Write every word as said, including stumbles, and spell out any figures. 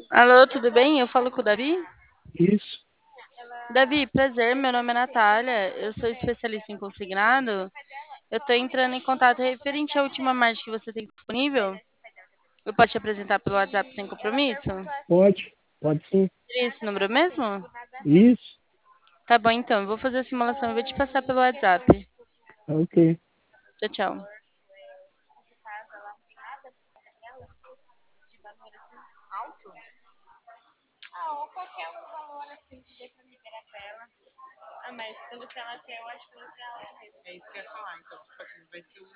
Alô, tudo bem? Eu falo com o Davi? Isso, Davi, prazer, meu nome é Natália, eu sou especialista em consignado. Eu tô entrando em contato referente à última marcha que você tem disponível. Eu posso te apresentar pelo WhatsApp sem compromisso? pode, pode sim. Seria esse número mesmo? Isso, Tá bom, então, eu vou fazer a simulação e vou te passar pelo WhatsApp. ok. Tchau, tchau.